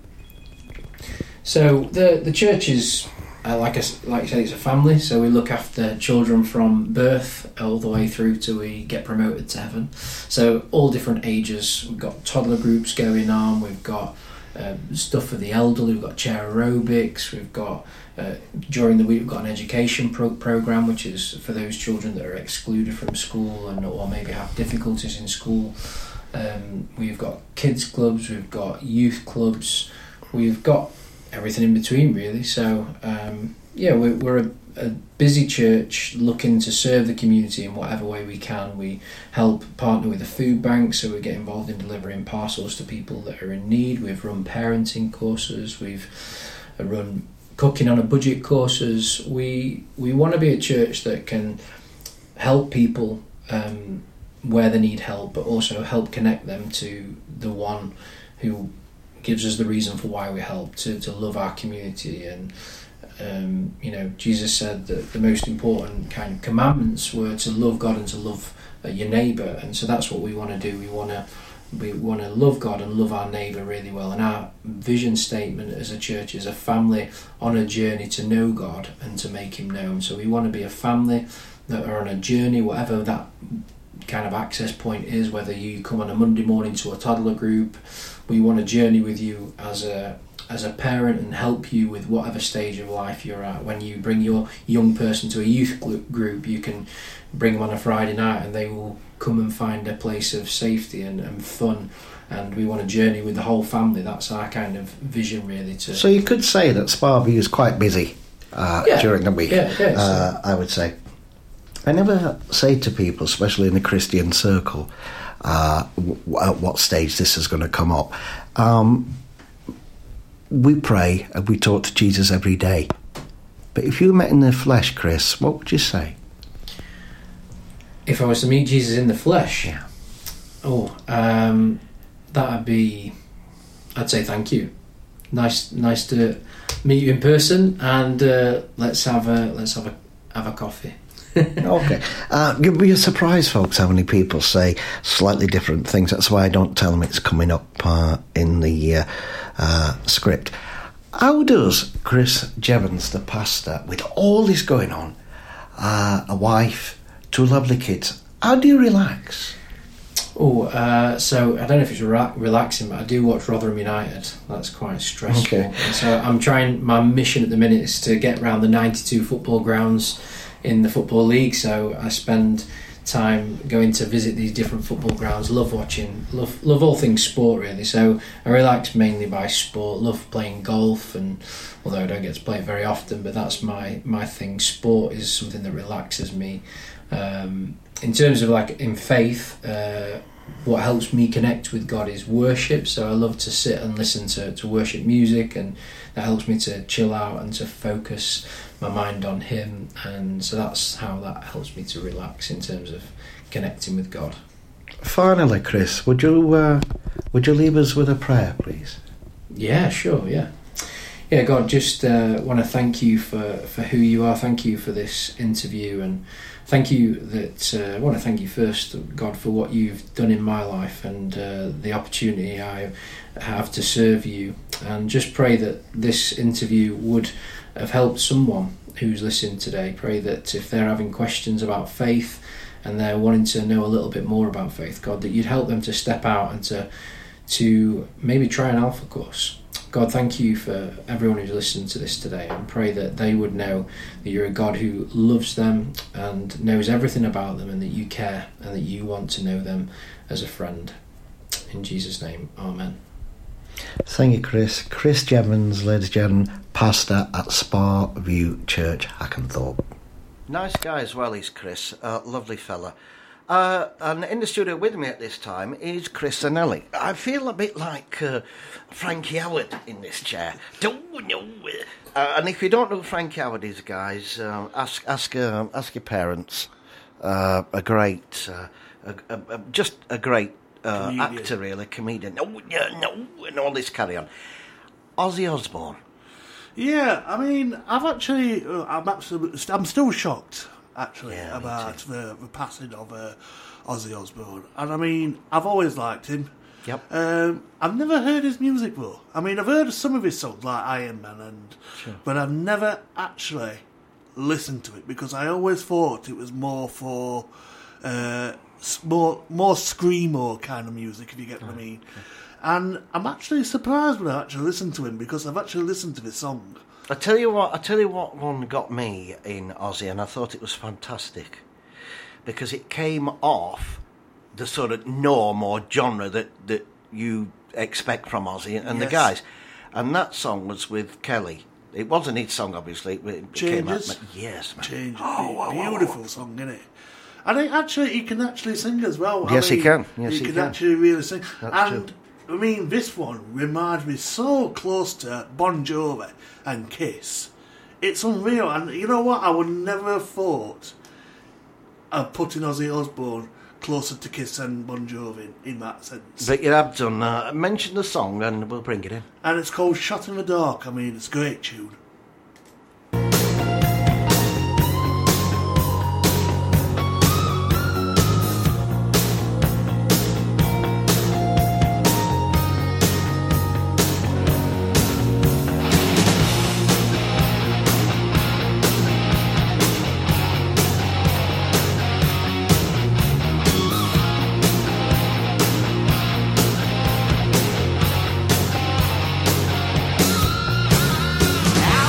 So the the church is, uh, like I s- like I said, it's a family. So we look after children from birth all the way through till we get promoted to heaven. So all different ages. We've got toddler groups going on. We've got uh, stuff for the elderly. We've got chair aerobics. We've got uh, during the week we've got an education pro- program, which is for those children that are excluded from school and or maybe have difficulties in school. Um, we've got kids clubs. We've got youth clubs. We've got everything in between, really. So um, yeah, we're, we're a, a busy church looking to serve the community in whatever way we can. We help partner with a food bank, so we get involved in delivering parcels to people that are in need. We've run parenting courses. We've run cooking on a budget courses. We we want to be a church that can help people um, where they need help, but also help connect them to the one who gives us the reason for why we help, to, to love our community. And um, you know, Jesus said that the most important kind of commandments were to love God and to love uh, your neighbour, and so that's what we want to do. We want to we want to love God and love our neighbour really well. And our vision statement as a church is a family on a journey to know God and to make Him known. So we want to be a family that are on a journey, whatever that kind of access point is, whether you come on a Monday morning to a toddler group. We want to journey with you as a as a parent and help you with whatever stage of life you're at. When you bring your young person to a youth group, you can bring them on a Friday night and they will come and find a place of safety and, and fun. And we want to journey with the whole family. That's our kind of vision, really. To So you could say that Spa View is quite busy uh, Yeah. during the week, Yeah, yeah, uh, I would say. I never say to people, especially in the Christian circle, uh, w- at what stage this is going to come up. Um, we pray and we talk to Jesus every day. But if you met in the flesh, Chris, what would you say? If I was to meet Jesus in the flesh, yeah. oh, um, that'd be, I'd say thank you. Nice, nice to meet you in person, and uh, let's have a let's have a have a coffee. Okay. Uh, you'll be surprised, folks, how many people say slightly different things. That's why I don't tell them it's coming up uh, in the uh, uh, script. How does Chris Jevons, the pastor, with all this going on, uh, a wife, two lovely kids, how do you relax? Oh, uh, so I don't know if it's ra- relaxing, but I do watch Rotherham United. That's quite stressful. Okay. And so I'm trying, my mission at the minute is to get around the ninety-two football grounds in the Football League. So I spend time going to visit these different football grounds. Love watching, love love all things sport, really. So I relax mainly by sport. Love playing golf, and although I don't get to play it very often, but that's my my thing. Sport is something that relaxes me. Um, in terms of like in faith, uh, what helps me connect with God is worship. So I love to sit and listen to, to worship music, and that helps me to chill out and to focus my mind on Him. And so that's how that helps me to relax in terms of connecting with God. Finally, Chris, would you uh, would you leave us with a prayer, please? Yeah, sure, yeah. Yeah, God, just uh, want to thank you for, for who you are. Thank you for this interview, and thank you that uh, I want to thank you first, God, for what you've done in my life and uh, the opportunity I have to serve you. And just pray that this interview would have helped someone who's listening today. Pray that if they're having questions about faith, and they're wanting to know a little bit more about faith, God, that you'd help them to step out and to to maybe try an Alpha course. God, thank you for everyone who's listened to this today, and pray that they would know that you're a God who loves them and knows everything about them, and that you care and that you want to know them as a friend. In Jesus' name, amen. Thank you, Chris. Chris Jemmons, ladies and gentlemen, pastor at Spa View Church, Hackenthorpe. Nice guy as well, he's Chris. Uh, lovely fella. Uh, and in the studio with me at this time is Chris Anelli. I feel a bit like uh, Frankie Howard in this chair. Don't know. Uh, and if you don't know who Frankie Howard is, guys, uh, ask ask uh, ask your parents. Uh, a great, uh, a, a, a, just a great uh, actor, really, comedian. No, no, no, and all this carry on. Ozzy Osbourne. Yeah, I mean, I've actually, uh, I'm absolutely, I'm still shocked. Actually, Yeah, me about the, the passing of uh, Ozzy Osbourne. And I mean, I've always liked him. Yep. Um, I've never heard his music though. I mean, I've heard of some of his songs like Iron Man, and Sure. but I've never actually listened to it because I always thought it was more for uh, s- more more screamo kind of music, if you get what I mean. And I'm actually surprised when I actually listened to him because I've actually listened to this song. I tell you what, I tell you what one got me in Ozzy, and I thought it was fantastic because it came off the sort of norm or genre that, that you expect from Ozzy and the Yes. guys. And that song was with Kelly. It wasn't his song, obviously. It came out, Changes. yes, man. Changes. Oh, wow, wow, Beautiful song, isn't it? And it actually, he can actually sing as well. I Yes, he mean, can. Yes, he can, can. actually really sing. That's and true. I mean, this one reminds me so close to Bon Jovi and Kiss. It's unreal, and you know what? I would never have thought of putting Ozzy Osbourne closer to Kiss and Bon Jovi in that sense. But you have done. Uh, mention the song, and we'll bring it in. And it's called Shot in the Dark. I mean, it's a great tune. I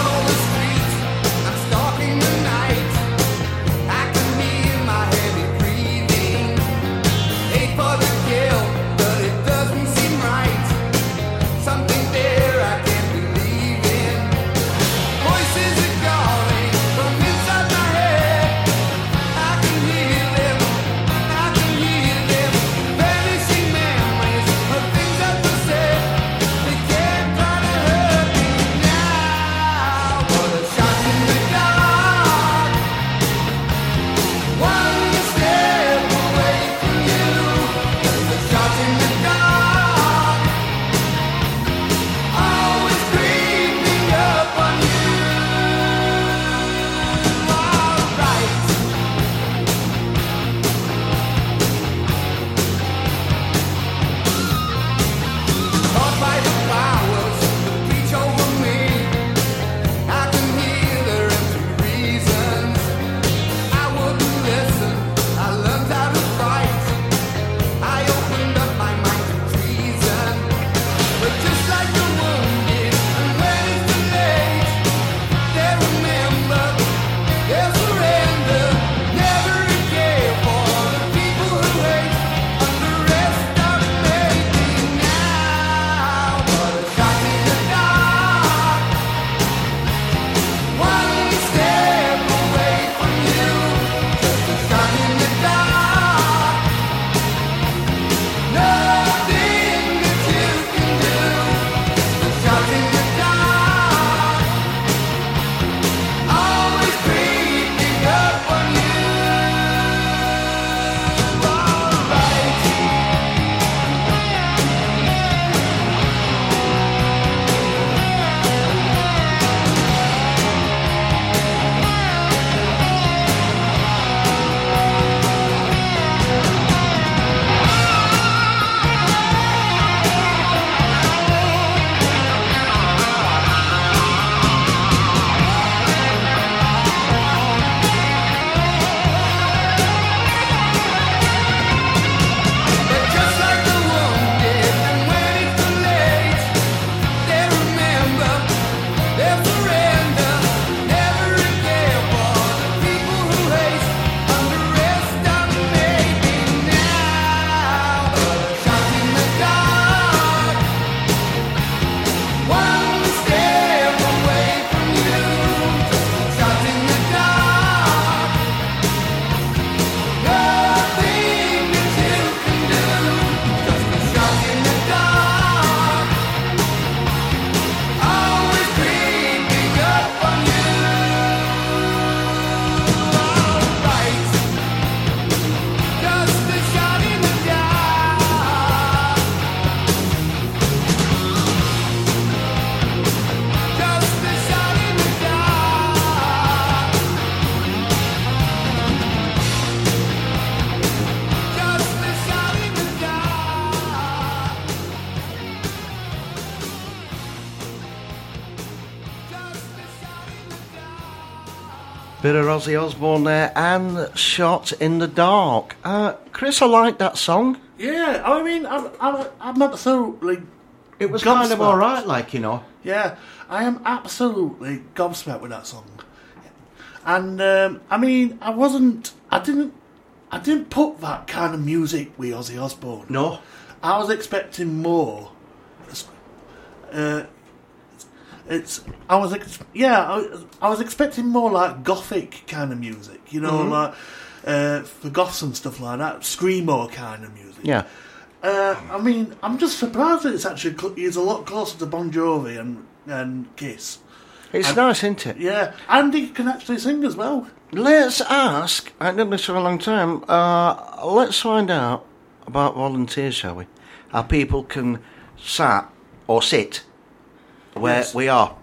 Bit of Ozzy Osbourne there, and Shot in the Dark. Uh, Chris, I like that song. Yeah, I mean, I'm, I'm, I'm absolutely. It was kind of all right, like, you know. Yeah, I am absolutely gobsmacked with that song. And um, I mean, I wasn't, I didn't, I didn't put that kind of music with Ozzy Osbourne. No, I was expecting more. Uh, it's, I was, ex- yeah, I, I was expecting more like gothic kind of music, you know, Mhm. like uh, for goths and stuff like that, screamo kind of music. Yeah. Uh, I mean, I'm just surprised that it's actually cl- he's a lot closer to Bon Jovi and and Kiss. It's and, nice, isn't it? Yeah, and he can actually sing as well. Let's ask, I've done this for a long time, uh, let's find out about volunteers, shall we? How people can sat or sit where Yes. we are.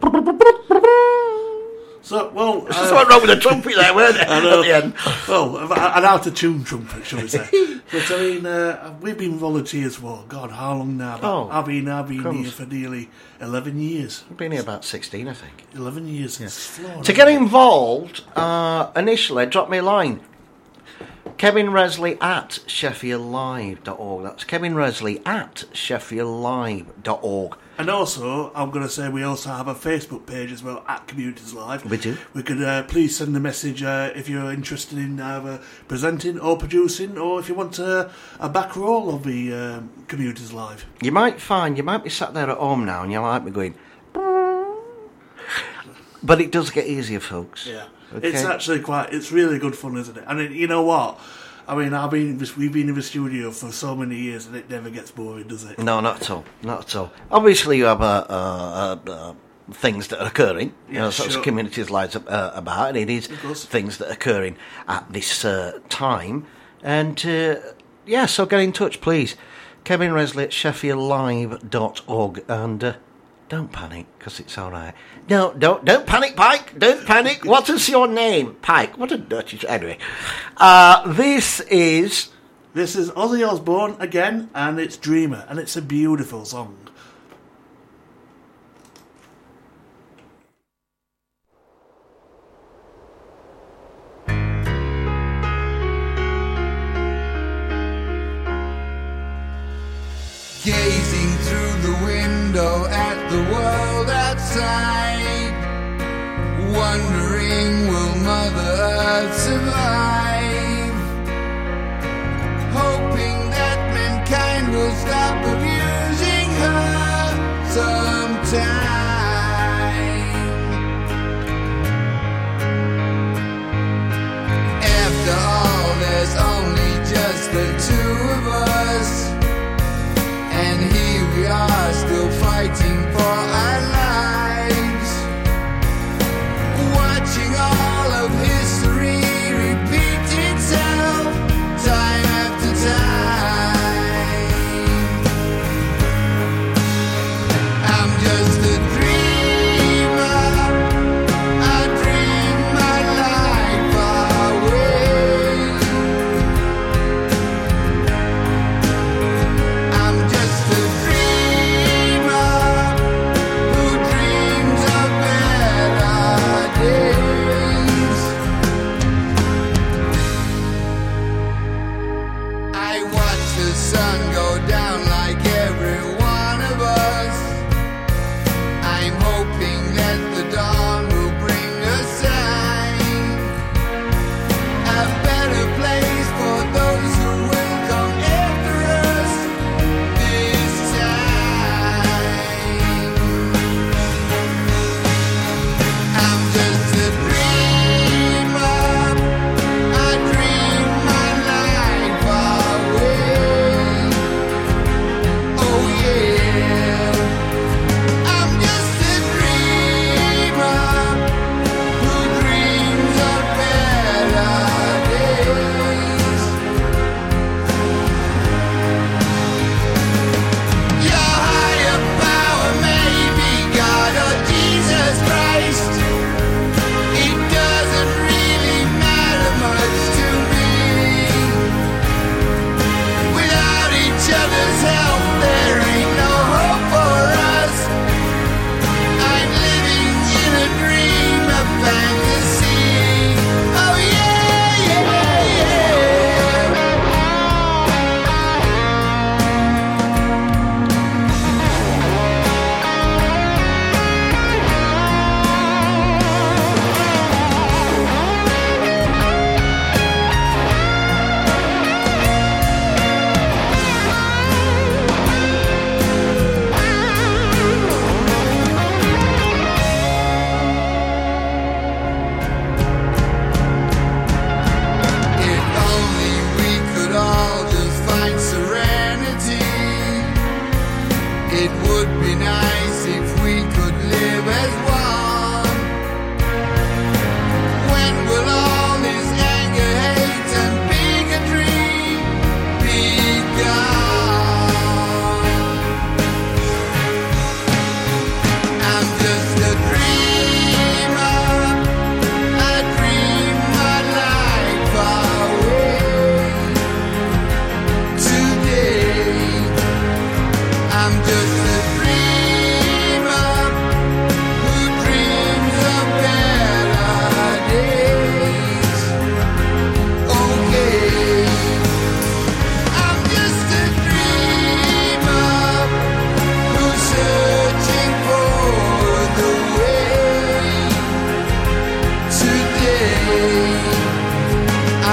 So, well... There's something wrong with the trumpet there, weren't there, I know. at the end? Well, an out-of-tune trumpet, shall we say. But, I mean, uh, we've been volunteers for, God, how long now? Oh, I've been, I've been crumbs. here for nearly eleven years. I've been here about sixteen, I think. eleven years. It's flown, To get involved, uh, initially, drop me a line. Kevin Resley at sheffield live dot org. That's Kevin Resley at sheffield live dot org. And also, I'm going to say we also have a Facebook page as well, at Communities Live. We do. We could uh, please send a message uh, if you're interested in either presenting or producing, or if you want uh, a back roll of the um, Communities Live. You might find, you might be sat there at home now and you might be going, but it does get easier, folks. Yeah. Okay? It's actually quite, it's really good fun, isn't it? And it, you know what? I mean, I've been, we've been in the studio for so many years and it never gets boring, does it? No, not at all. Not at all. Obviously, you have uh, uh, uh, uh, things that are occurring. You Yeah, know, that's sure. what Communities Live's uh, about, and it is things that are occurring at this uh, time. And uh, yeah, so get in touch, please. Kevin Resley at sheffield live dot org, and uh, don't panic, because it's all right. No, don't don't panic, Pike. Don't panic. What is your name, Pike? What a dirty. Anyway, uh, this is. This is Ozzy Osbourne again, and it's Dreamer, and it's a beautiful song. Gazing through the window at the world outside, wondering will Mother Earth survive, hoping that mankind will stop abusing her sometime. After all, there's only just the two of us, and here we are still fighting for our lives, watching all of history repeat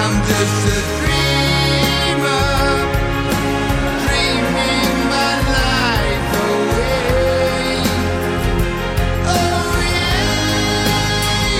I'm just a dreamer, dreaming my life away. Oh yeah,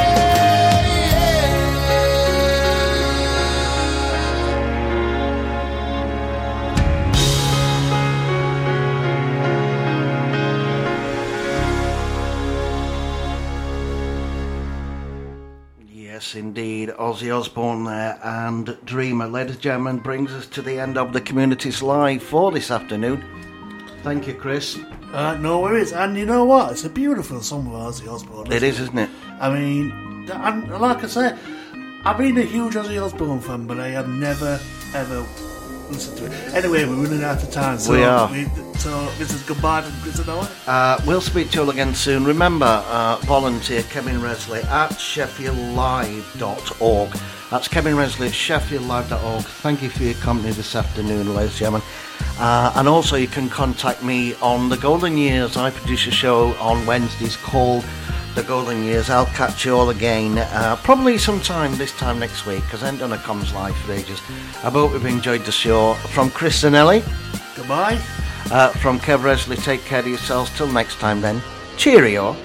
Yes, indeed. Ozzy Osbourne there and Dreamer. Ladies and gentlemen, brings us to the end of the Communities Live for this afternoon. Thank you, Chris. Uh, no worries. And you know what? It's a beautiful song of Ozzy Osbourne. It is, isn't it? I mean, and like I say, I've been a huge Ozzy Osbourne fan, but I have never, ever listened to it. Anyway, we're running out of time. So We are. We, so this is goodbye from Chris and Noah. Uh, we'll speak to you all again soon. Remember, uh, volunteer Kevin Resley at sheffield live dot org. That's Kevin Resley at sheffield live dot org. Thank you for your company this afternoon, ladies and gentlemen. Uh, and also you can contact me on The Golden Years. I produce a show on Wednesdays called The Golden Years. I'll catch you all again, uh, probably sometime this time next week, because I haven't done a Comms Live for ages. I hope you've enjoyed the show. From Chris and Ellie. Goodbye. Uh, from Kev Resley, take care of yourselves. Till next time then. Cheerio.